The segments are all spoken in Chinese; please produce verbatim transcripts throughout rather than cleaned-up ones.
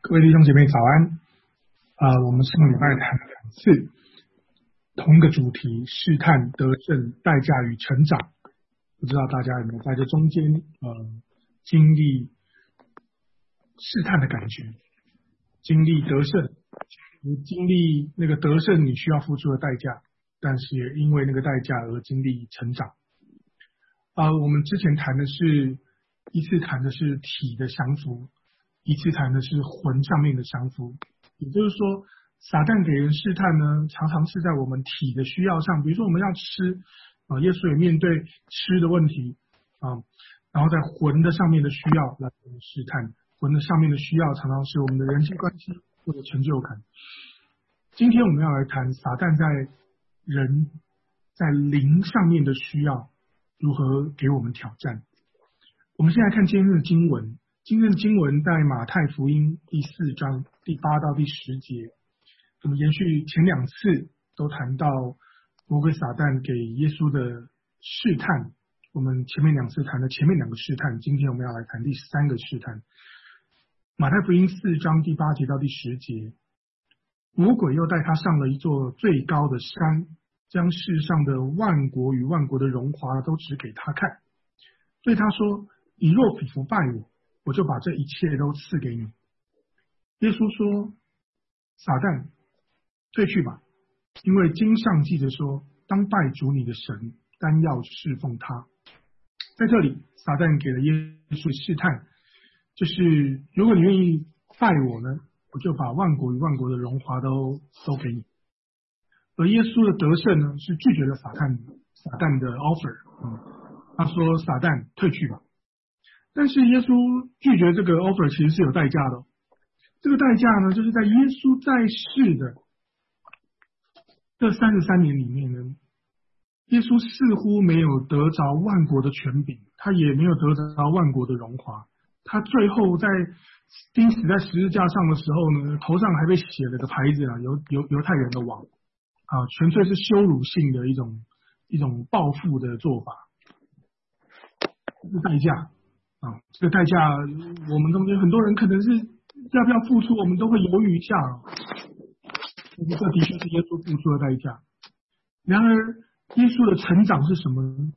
各位弟兄姐妹早安。啊、呃，我们上个礼拜谈了两次同一个主题：试探、得胜、代价与成长。不知道大家有没有在这中间呃经历试探的感觉，经历得胜，经历那个得胜你需要付出的代价，但是也因为那个代价而经历成长。啊、呃，我们之前谈的是一次谈的是体的降服，一次谈的是魂上面的降服。也就是说，撒旦给人试探呢，常常是在我们体的需要上，比如说我们要吃啊，耶稣也面对吃的问题啊，然后在魂的上面的需要来试探，魂的上面的需要常常是我们的人际关系或者成就感。今天我们要来谈撒旦在人在灵上面的需要如何给我们挑战。我们现在看今天的经文。今天的经文在马太福音第四章第八到第十节，我们延续前两次都谈到魔鬼撒旦给耶稣的试探，我们前面两次谈了前面两个试探，今天我们要来谈第三个试探。马太福音四章第八节到第十节，魔鬼又带他上了一座最高的山，将世上的万国与万国的荣华都指给他看，对他说：你若俯伏拜我，我就把这一切都赐给你。耶稣说：撒旦，退去吧，因为经上记着说，当拜主你的神，单要侍奉他。在这里，撒旦给了耶稣试探，就是如果你愿意拜我呢，我就把万国与万国的荣华都都给你。而耶稣的得胜呢，是拒绝了撒旦撒旦的 offer，嗯，他说：撒旦，退去吧。但是耶稣拒绝这个 offer 其实是有代价的，这个代价呢，就是在耶稣在世的这三十三年里面呢，耶稣似乎没有得着万国的权柄，他也没有得着万国的荣华。他最后在钉死在十字架上的时候呢，头上还被写了个牌子啊，犹犹犹太人的王啊，纯粹是羞辱性的一种一种报复的做法，这是代价。啊，这个代价，我们中间很多人可能是要不要付出，我们都会犹豫一下。这的确是耶稣付出的代价。然而，耶稣的成长是什么呢？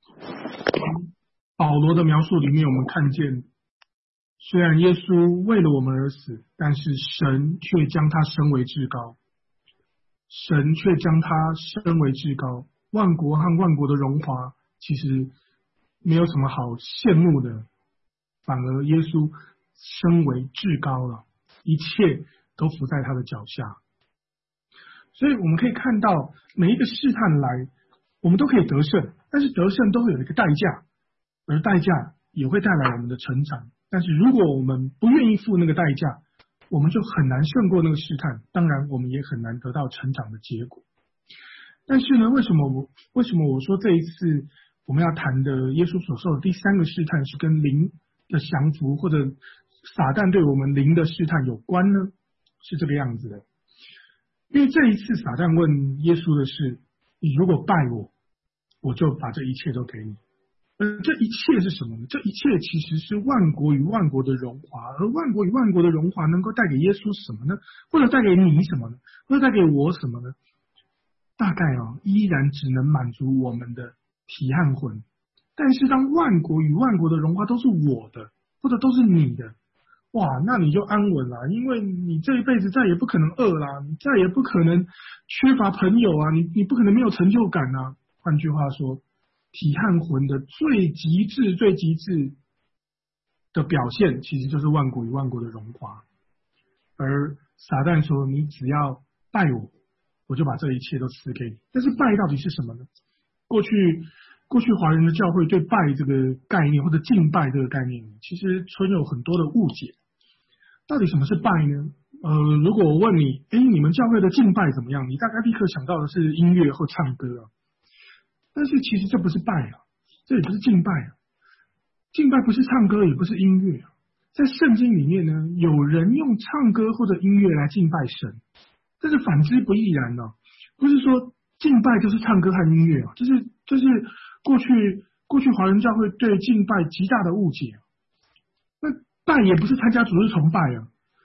保罗的描述里面，我们看见，虽然耶稣为了我们而死，但是神却将他升为至高。神却将他升为至高，万国和万国的荣华，其实没有什么好羡慕的。反而耶稣升为至高了，一切都伏在他的脚下。所以我们可以看到，每一个试探来，我们都可以得胜，但是得胜都会有一个代价，而代价也会带来我们的成长。但是如果我们不愿意付那个代价，我们就很难胜过那个试探，当然我们也很难得到成长的结果。但是呢，为什么我为什么我说这一次我们要谈的耶稣所受的第三个试探是跟灵的降服或者撒旦对我们灵的试探有关呢？是这个样子的。因为这一次撒旦问耶稣的是：你如果拜我，我就把这一切都给你。而这一切是什么呢？这一切其实是万国与万国的荣华，而万国与万国的荣华能够带给耶稣什么呢？或者带给你什么呢？或者带给我什么呢？大概啊，依然只能满足我们的体和魂。但是当万国与万国的荣华都是我的，或者都是你的，哇，那你就安稳了，因为你这一辈子再也不可能饿啦，你再也不可能缺乏朋友啊，你你不可能没有成就感啊。换句话说，体和魂的最极致、最极致的表现，其实就是万国与万国的荣华。而撒旦说：你只要拜我，我就把这一切都赐给你。但是拜到底是什么呢？过去过去华人的教会对拜这个概念或者敬拜这个概念，其实存有很多的误解。到底什么是拜呢？呃，如果我问你，诶，你们教会的敬拜怎么样？你大概立刻想到的是音乐或唱歌啊。但是其实这不是拜啊，这也不是敬拜啊。敬拜不是唱歌，也不是音乐啊。在圣经里面呢，有人用唱歌或者音乐来敬拜神，但是反之不亦然呢、啊？不是说敬拜就是唱歌和音乐啊，这是这是过去过去华人教会对敬拜极大的误解。那拜也不是参加主日崇拜啊，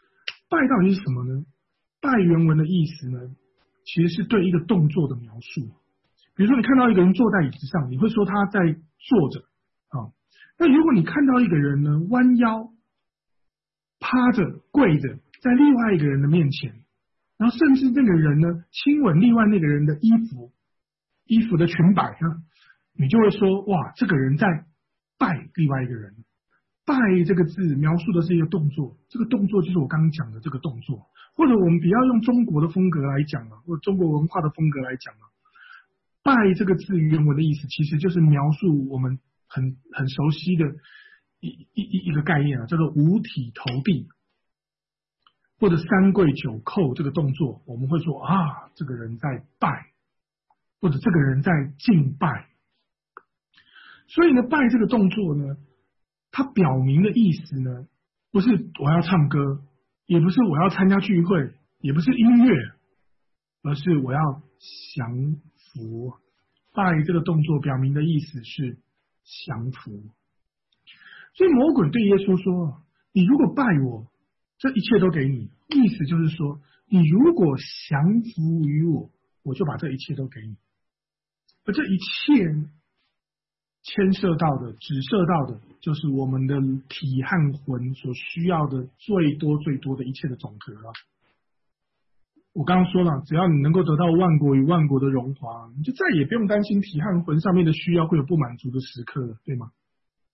拜到底是什么呢？拜原文的意思呢，其实是对一个动作的描述。比如说你看到一个人坐在椅子上，你会说他在坐着啊。那如果你看到一个人呢弯腰、趴着、跪着，在另外一个人的面前，然后甚至那个人呢亲吻另外那个人的衣服、衣服的裙摆呢，你就会说哇，这个人在拜另外一个人。拜这个字描述的是一个动作，这个动作就是我刚刚讲的这个动作，或者我们比较用中国的风格来讲啊，或者中国文化的风格来讲啊，拜这个字原文的意思其实就是描述我们很很熟悉的一一一一个概念啊，叫做五体投地，或者三跪九叩这个动作，我们会说啊，这个人在拜，或者这个人在敬拜。所以呢，拜这个动作呢，它表明的意思呢，不是我要唱歌，也不是我要参加聚会，也不是音乐，而是我要降服。拜这个动作表明的意思是降服。所以魔鬼对耶稣说，你如果拜我，这一切都给你，意思就是说，你如果降服于我，我就把这一切都给你。而这一切牵涉到的、指涉到的，就是我们的体和魂所需要的最多最多的一切的总和啊！我刚刚说了，只要你能够得到万国与万国的荣华，你就再也不用担心体和魂上面的需要会有不满足的时刻了，对吗？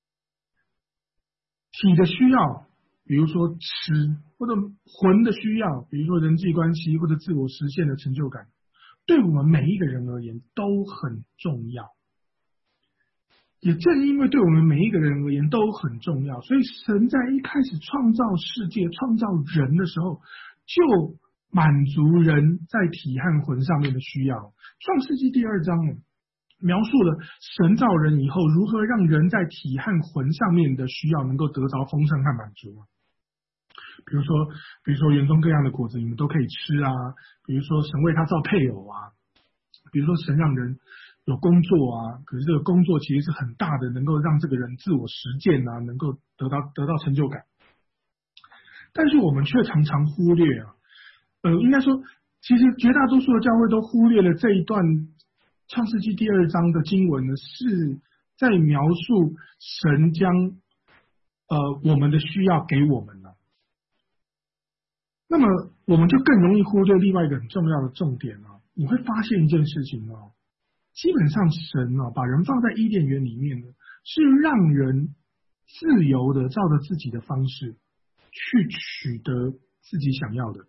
体的需要，比如说吃，或者魂的需要，比如说人际关系或者自我实现的成就感，对我们每一个人而言都很重要。也正因为对我们每一个人而言都很重要，所以神在一开始创造世界、创造人的时候，就满足人在体和魂上面的需要。创世纪第二章描述了神造人以后，如何让人在体和魂上面的需要能够得着丰盛和满足。比如说，比如说园中各样的果子你们都可以吃啊，比如说神为他造配偶啊，比如说神让人有工作啊，可是这个工作其实是很大的，能够让这个人自我实践啊，能够得到得到成就感。但是我们却常常忽略啊，呃，应该说，其实绝大多数的教会都忽略了这一段创世纪第二章的经文呢，是在描述神将呃我们的需要给我们了。那么我们就更容易忽略另外一个很重要的重点啊，你会发现一件事情哦。基本上神啊，把人放在伊甸园里面呢，是让人自由的照着自己的方式去取得自己想要的。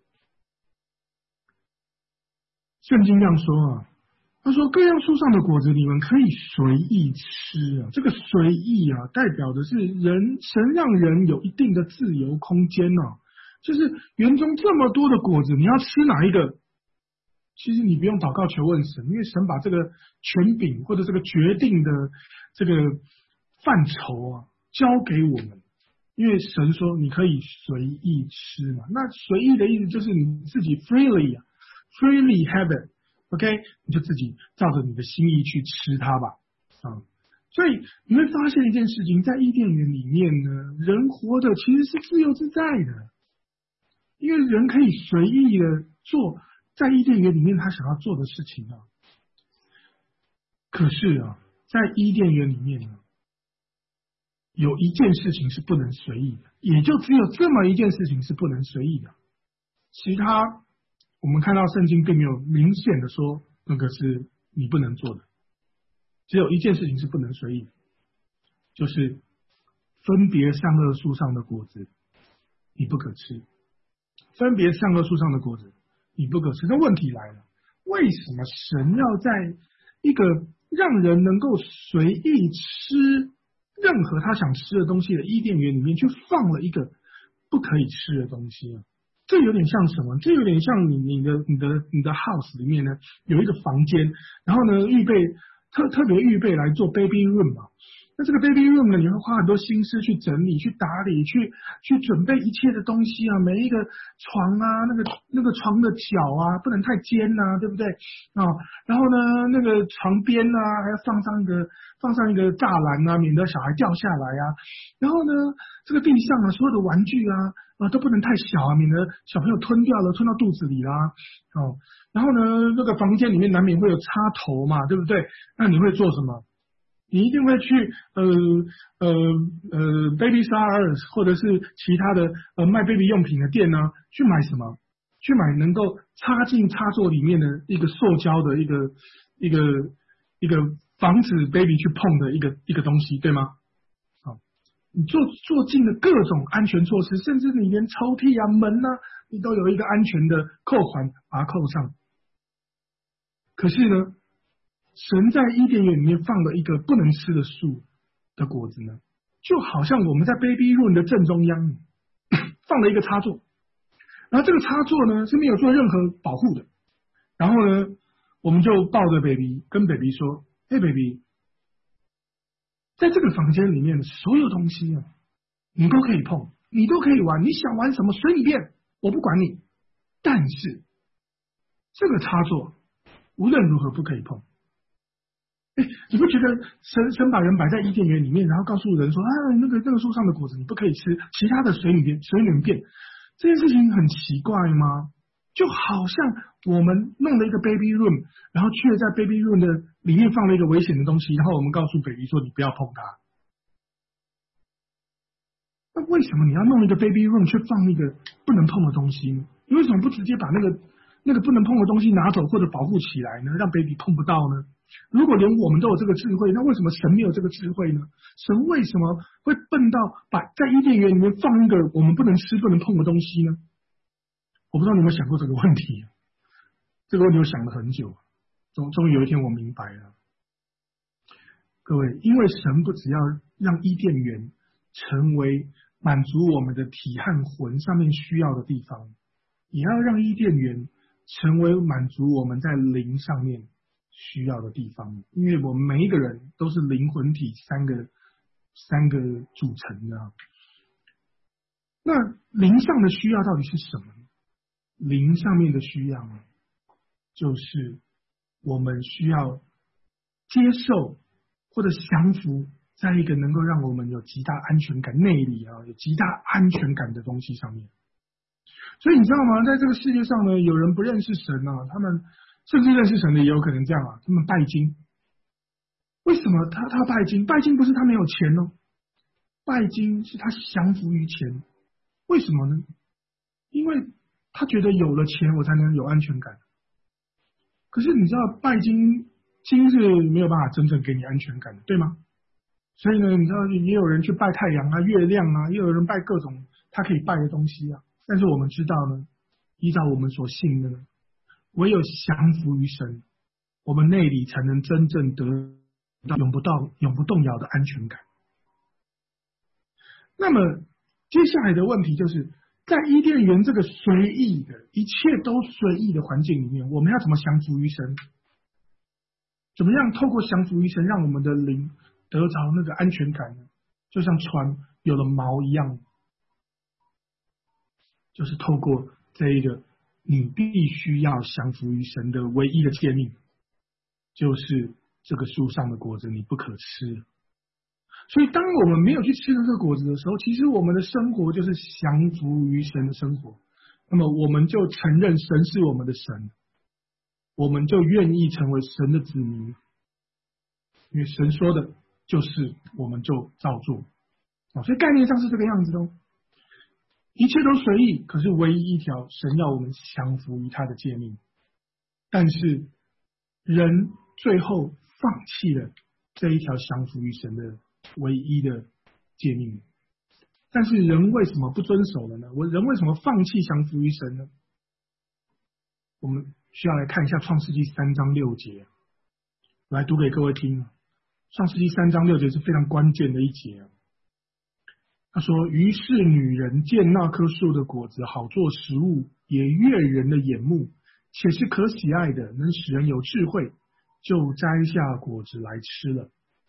圣经这样说啊，他说各样树上的果子你们可以随意吃啊，这个随意啊，代表的是人神让人有一定的自由空间啊，就是园中这么多的果子，你要吃哪一个？其实你不用祷告求问神，因为神把这个权柄或者这个决定的这个范畴啊交给我们，因为神说你可以随意吃嘛。那随意的意思就是你自己 freely freely have it， OK， 你就自己照着你的心意去吃它吧啊。所以你会发现一件事情，在伊甸园里面呢，人活的其实是自由自在的，因为人可以随意的做在伊甸园里面他想要做的事情啊。可是啊，在伊甸园里面呢，有一件事情是不能随意的，也就只有这么一件事情是不能随意的。其他我们看到圣经并没有明显的说那个是你不能做的，只有一件事情是不能随意的，就是分别善恶树上的果子你不可吃。分别善恶树上的果子你不可吃。那问题来了，为什么神要在一个让人能够随意吃任何他想吃的东西的伊甸园里面，却放了一个不可以吃的东西啊？这有点像什么？这有点像你你的你的你的 house 里面呢有一个房间，然后呢预备特特别预备来做 baby room 嘛。 那这个 baby room 呢，你会花很多心思去整理、去打理、去去准备一切的东西啊，每一个床啊，那个那个床的脚啊，不能太尖呐、啊，对不对啊？然后呢，那个床边啊，还要放上一个放上一个栅栏啊，免得小孩掉下来啊。然后呢，这个地上啊，所有的玩具啊啊都不能太小啊，免得小朋友吞掉了，吞到肚子里啦。哦，然后呢，那个房间里面难免会有插头嘛，对不对？那你会做什么？你一定会去呃呃呃 Baby Star 或者是其他的呃卖 baby 用品的店呢，去买什么？去买能够插进插座里面的一个塑胶的一个一个一个防止 baby 去碰的一个一个东西，对吗？好，你做做尽了各种安全措施，甚至你连抽屉啊门啊，你都有一个安全的扣环把它扣上。可是呢？神在伊甸园里面放了一个不能吃的树的果子呢，就好像我们在 baby room 的正中央放了一个插座，然后这个插座呢是没有做任何保护的，然后呢，我们就抱着 baby 跟 baby 说：“嘿 baby， 在这个房间里面的所有东西啊，你都可以碰，你都可以玩，你想玩什么随你便，我不管你。但是这个插座无论如何不可以碰。”哎，你不觉得神神把人摆在伊甸园里面，然后告诉人说啊，那个那个树上的果子你不可以吃，其他的随你便随你们便，这件事情很奇怪吗？就好像我们弄了一个 baby room， 然后却在 baby room 的里面放了一个危险的东西，然后我们告诉 baby 说你不要碰它。那为什么你要弄一个 baby room 却放一个不能碰的东西呢？你为什么不直接把那个那个不能碰的东西拿走或者保护起来呢？让 baby 碰不到呢？如果连我们都有这个智慧，那为什么神没有这个智慧呢？神为什么会笨到把在伊甸园里面放一个我们不能吃、不能碰的东西呢？我不知道你有没有想过这个问题，这个问题我想了很久，终终于有一天我明白了。各位，因为神不只要让伊甸园成为满足我们的体和魂上面需要的地方，也要让伊甸园成为满足我们在灵上面需要的地方，因为我们每一个人都是灵魂体三个三个组成的。那灵上的需要到底是什么呢？灵上面的需要呢，就是我们需要接受或者降服在一个能够让我们有极大安全感、内里啊有极大安全感的东西上面。所以你知道吗？在这个世界上呢，有人不认识神啊，他们甚至认识神的也有可能这样啊，他们拜金。为什么他他拜金？拜金不是他没有钱哦，拜金是他降服于钱。为什么呢？因为他觉得有了钱我才能有安全感。可是你知道拜金，金是没有办法真正给你安全感的，对吗？所以呢，你知道也有人去拜太阳啊、月亮啊，也有人拜各种他可以拜的东西啊。但是我们知道呢，依照我们所信的呢，唯有降服于神，我们内里才能真正得到永不到、永不动摇的安全感。那么接下来的问题就是，在伊甸园这个随意的、一切都随意的环境里面，我们要怎么降服于神？怎么样透过降服于神，让我们的灵得着那个安全感呢？就像船有了锚一样，就是透过这一个你必须要降服于神的唯一的诫命，就是这个树上的果子你不可吃。所以当我们没有去吃这个果子的时候，其实我们的生活就是降服于神的生活。那么我们就承认神是我们的神，我们就愿意成为神的子民，因为神说的就是我们就照做。所以概念上是这个样子的哦。一切都随意，可是唯一一条，神要我们降服于他的诫命。但是人最后放弃了这一条降服于神的唯一的诫命。但是人为什么不遵守了呢？我人为什么放弃降服于神呢？我们需要来看一下创世纪三章六节，我来读给各位听。创世纪三章六节是非常关键的一节。他说，于是女人见那棵树的果子好做食物，也悦人的眼目，且是可喜爱的，能使人有智慧，就摘下果子来吃了。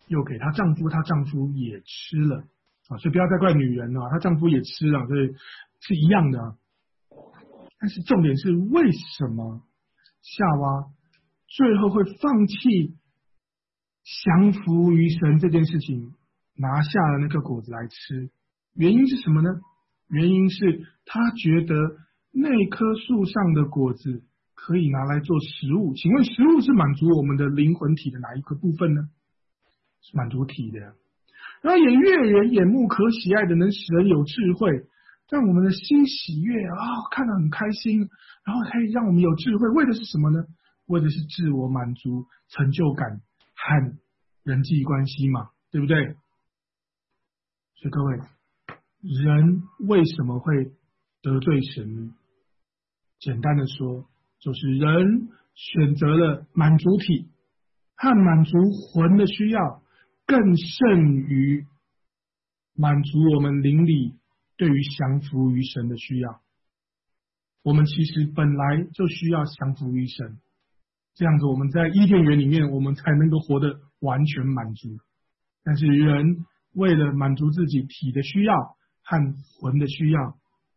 又给她丈夫，她丈夫也吃了啊，所以不要再怪女人了，她丈夫也吃了，所以是一样的啊。但是重点是，为什么夏娃最后会放弃降服于神这件事情，拿下了那个果子来吃？原因是什么呢？原因是他觉得那棵树上的果子可以拿来做食物。请问食物是满足我们的灵魂体的哪一个部分呢？是满足体的。然后也悦人眼目可喜爱的，能使人有智慧，让我们的心喜悦啊、哦，看得很开心，然后可以让我们有智慧。为的是什么呢？为的是自我满足、成就感和人际关系嘛，对不对？所以各位，人为什么会得罪神呢？简单的说，就是人选择了满足体和满足魂的需要，更胜于满足我们灵里对于降服于神的需要。我们其实本来就需要降服于神，这样子我们在伊甸园里面，我们才能够活得完全满足。但是人为了满足自己体的需要和魂的需要，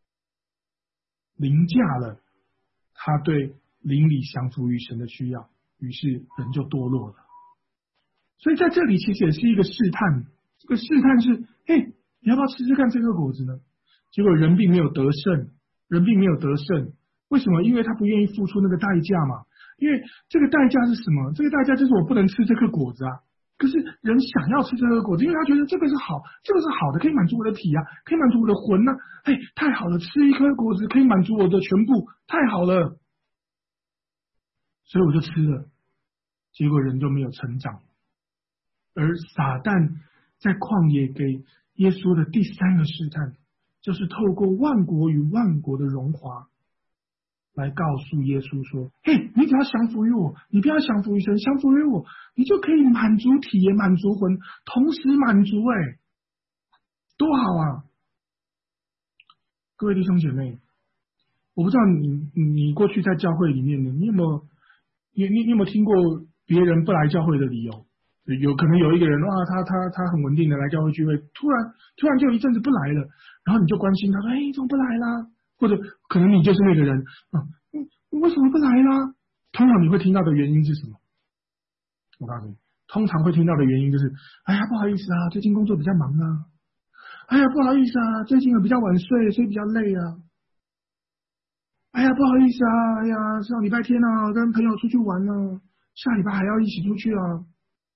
凌驾了他对灵里降服于神的需要，于是人就堕落了。所以在这里其实也是一个试探，这个试探是，嘿，你要不要吃吃看这个果子呢？结果人并没有得胜，人并没有得胜。为什么？因为他不愿意付出那个代价嘛。因为这个代价是什么？这个代价就是我不能吃这颗果子啊。可是人想要吃这颗果子，因为他觉得这个是好，这个是好的，可以满足我的体啊，可以满足我的魂啊。嘿，太好了，吃一颗果子可以满足我的全部，太好了。所以我就吃了，结果人就没有成长。而撒旦在旷野给耶稣的第三个试探，就是透过万国与万国的荣华来告诉耶稣说，嘿，你只要降服于我，你不要降服于神，降服于我，你就可以满足体也满足魂，同时满足，哎，多好啊！各位弟兄姐妹，我不知道你你过去在教会里面呢，你有没有你你你有没有听过别人不来教会的理由？有可能有一个人哇，他他他很稳定的来教会聚会，突然突然就一阵子不来了，然后你就关心他说，哎，怎么不来啦？或者可能你就是那个人啊，你为什么不来啦？通常你会听到的原因是什么？我告诉你，通常会听到的原因就是，哎呀，不好意思啊，最近工作比较忙啊，哎呀，不好意思啊，最近比较晚睡，所以比较累啊，哎呀，不好意思啊，哎呀，上礼拜天啊，跟朋友出去玩啊，下礼拜还要一起出去啊。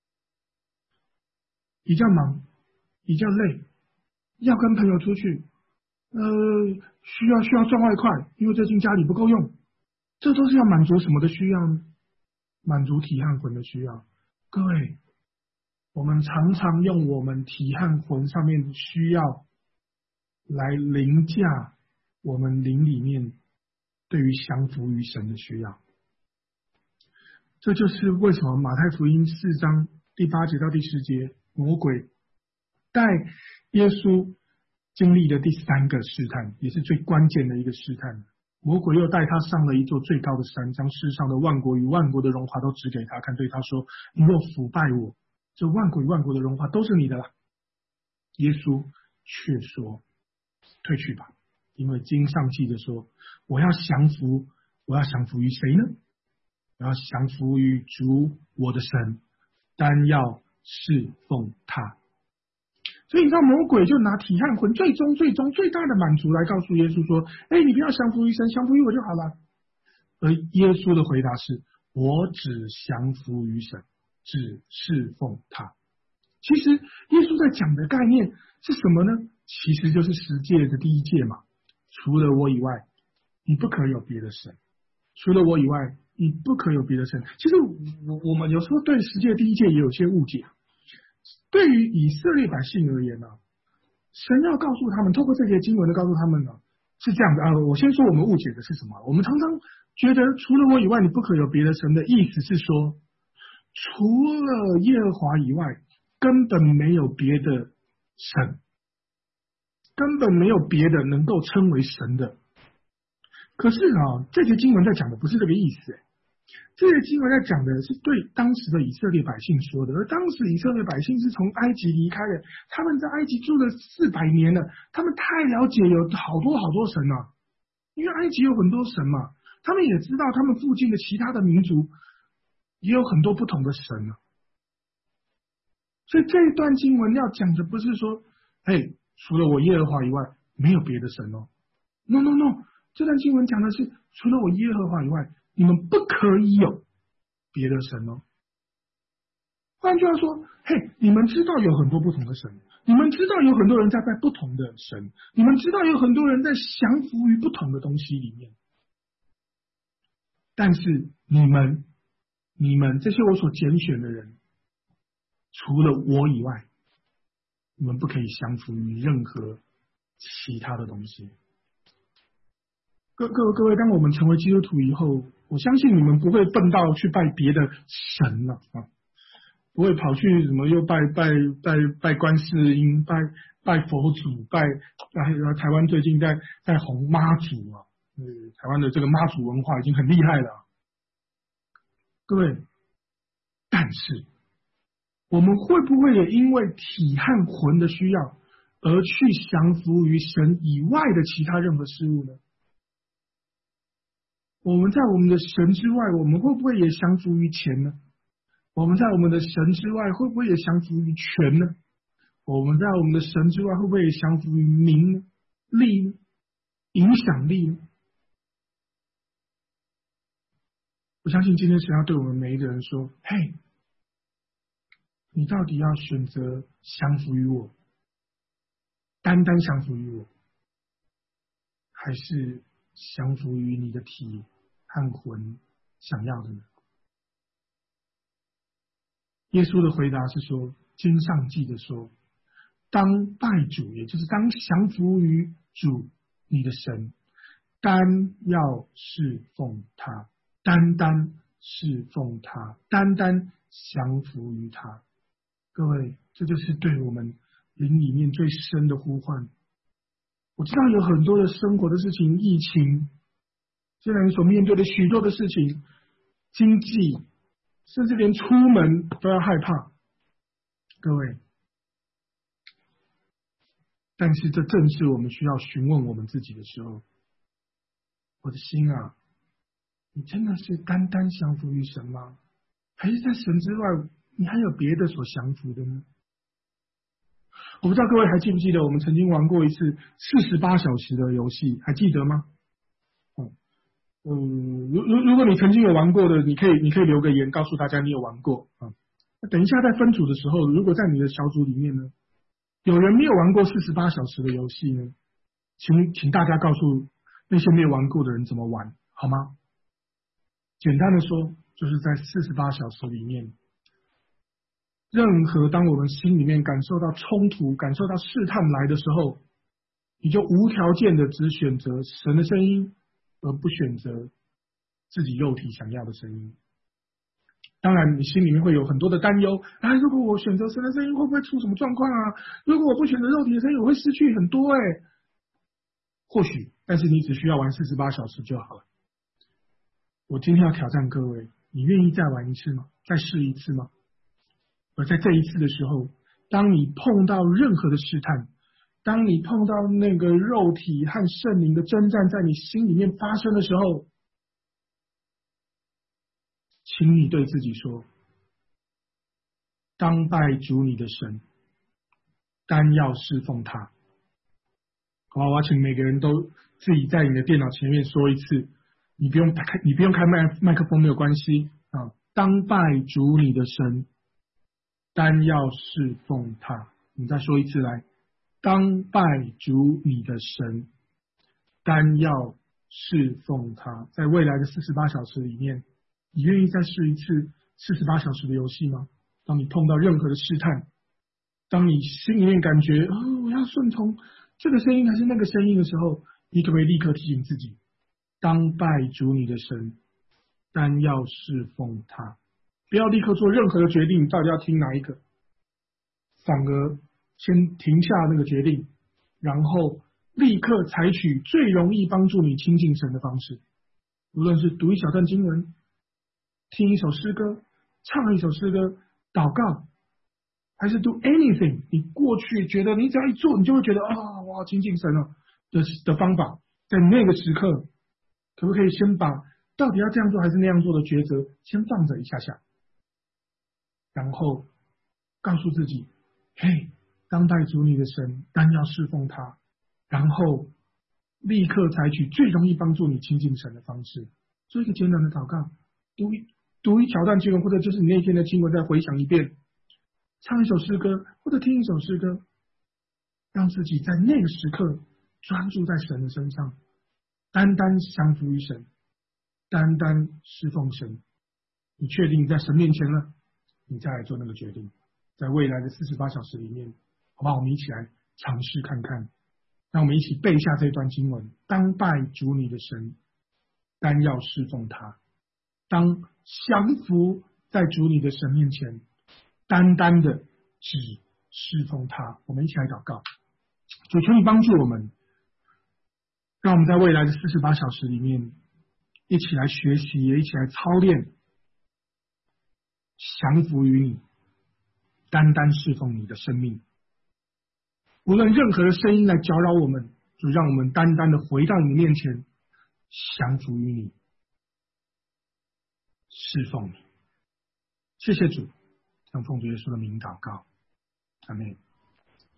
比较忙，比较累，要跟朋友出去，呃，需要需要赚外快，因为最近家里不够用，这都是要满足什么的需要呢？满足体和魂的需要。各位，我们常常用我们体和魂上面的需要来凌驾我们灵里面对于降服于神的需要。这就是为什么马太福音四章第八节到第十节，魔鬼带耶稣经历的第三个试探，也是最关键的一个试探。魔鬼又带他上了一座最高的山，将世上的万国与万国的荣华都指给他看，对他说，你若腐败我，这万国与万国的荣华都是你的了。耶稣却说，退去吧，因为经上记着说，我要降服，我要降服于谁呢？我要降服于主我的神，单要侍奉他。所以你知道魔鬼就拿体和魂最终最终最大的满足来告诉耶稣说，哎，你不要降服于神，降服于我就好了。而耶稣的回答是，我只降服于神，只侍奉他。其实耶稣在讲的概念是什么呢？其实就是十诫的第一诫嘛，除了我以外你不可有别的神，除了我以外你不可有别的神。其实我我们有时候对十诫第一诫也有些误解。对于以色列百姓而言呢、啊，神要告诉他们，透过这些经文的告诉他们呢，是这样的啊。我先说我们误解的是什么？我们常常觉得除了我以外，你不可有别的神的意思是说，除了耶和华以外，根本没有别的神，根本没有别的能够称为神的。可是啊，这些经文在讲的不是这个意思。 这些经文在讲的是对当时的以色列百姓说的，而当时以色列百姓是从埃及离开的，他们在埃及住了四百年了，他们太了解有好多好多神了，因为埃及有很多神嘛，他们也知道他们附近的其他的民族也有很多不同的神了。所以这一段经文要讲的不是说，嘿，除了我耶和华以外，没有别的神哦。No no no， 这段经文讲的是，除了我耶和华以外，你们不可以有别的神哦。换句话说，嘿，你们知道有很多不同的神，你们知道有很多人在拜不同的神，你们知道有很多人在降服于不同的东西里面，但是你们，你们这些我所拣选的人，除了我以外，你们不可以降服于任何其他的东西。各各位各位，当我们成为基督徒以后，我相信你们不会笨到去拜别的神了啊，不会跑去什么又拜拜拜拜观世音、拜拜佛祖、拜啊台湾最近在在红妈祖啊，呃，台湾的这个妈祖文化已经很厉害了，各位，但是我们会不会也因为体和魂的需要而去降服于神以外的其他任何事物呢？我们在我们的神之外，我们会不会也降服于钱呢？我们在我们的神之外，会不会也降服于权呢？我们在我们的神之外，会不会也降服于名呢、利呢、影响力呢？我相信今天神要对我们每一个人说：嘿，你到底要选择降服于我，单单降服于我，还是降服于你的体和魂想要的呢？耶稣的回答是说，经上记着说，当拜主，也就是当降服于主你的神，单要侍奉他，单单侍奉他，单单降服于他。各位，这就是对我们灵里面最深的呼唤。我知道有很多的生活的事情，疫情，现在你所面对的许多的事情，经济，甚至连出门都要害怕，各位。但是这正是我们需要询问我们自己的时候。我的心啊，你真的是单单降服于神吗？还是在神之外，你还有别的所降服的呢？我不知道各位还记不记得，我们曾经玩过一次四十八小时的游戏，还记得吗？嗯，嗯，如如如果你曾经有玩过的，你可以你可以留个言告诉大家你有玩过啊。那等一下在分组的时候，如果在你的小组里面呢，有人没有玩过四十八小时的游戏呢，请请大家告诉那些没有玩过的人怎么玩，好吗？简单的说，就是在四十八小时里面，任何当我们心里面感受到冲突、感受到试探来的时候，你就无条件的只选择神的声音，而不选择自己肉体想要的声音。当然你心里面会有很多的担忧，啊，如果我选择神的声音会不会出什么状况啊？如果我不选择肉体的声音，我会失去很多哎、欸。或许，但是你只需要玩四十八小时就好了。我今天要挑战各位，你愿意再玩一次吗？再试一次吗？而在这一次的时候，当你碰到任何的试探，当你碰到那个肉体和圣灵的征战在你心里面发生的时候，请你对自己说，当拜主你的神，单要侍奉他。好吧，我要请每个人都自己在你的电脑前面说一次，你不用开，你不用开麦麦克风没有关系啊。当拜主你的神，单要侍奉他。你再说一次来，当拜主你的神，单要侍奉他。在未来的四十八小时里面，你愿意再试一次四十八小时的游戏吗？当你碰到任何的试探，当你心里面感觉哦，我要顺从这个声音还是那个声音的时候，你可不可以立刻提醒自己，当拜主你的神，单要侍奉他。不要立刻做任何的决定，到底要听哪一个，反而先停下那个决定，然后立刻采取最容易帮助你亲近神的方式，无论是读一小段经文， 听一首诗歌，唱一首诗歌，祷告，还是 do anything？ 你过去觉得你只要一做，你就会觉得啊，我好亲近神哦的的方法，在那个时刻，可不可以先把到底要这样做还是那样做的抉择先放着一下下，然后告诉自己，嘿，当代主你的神，单要侍奉他，然后立刻采取最容易帮助你亲近神的方式，做一个简短的祷告，读一读一小段经文，或者就是你那天的经文再回想一遍，唱一首诗歌或者听一首诗歌，让自己在那个时刻专注在神的身上，单单降服于神，单单侍奉神。你确定在神面前了，你再来做那个决定。在未来的四十八小时里面，好不好？我们一起来尝试看看。让我们一起背下这段经文：当拜主你的神，单要侍奉他；当降服在主你的神面前，单单的只侍奉他。我们一起来祷告，主求你帮助我们，让我们在未来的四十八小时里面，一起来学习，也一起来操练，降服于你，单单侍奉你的生命。无论任何的声音来搅扰我们，就让我们单单的回到你面前，降服于你，侍奉你。谢谢主，向奉主耶稣的名祷告，阿们。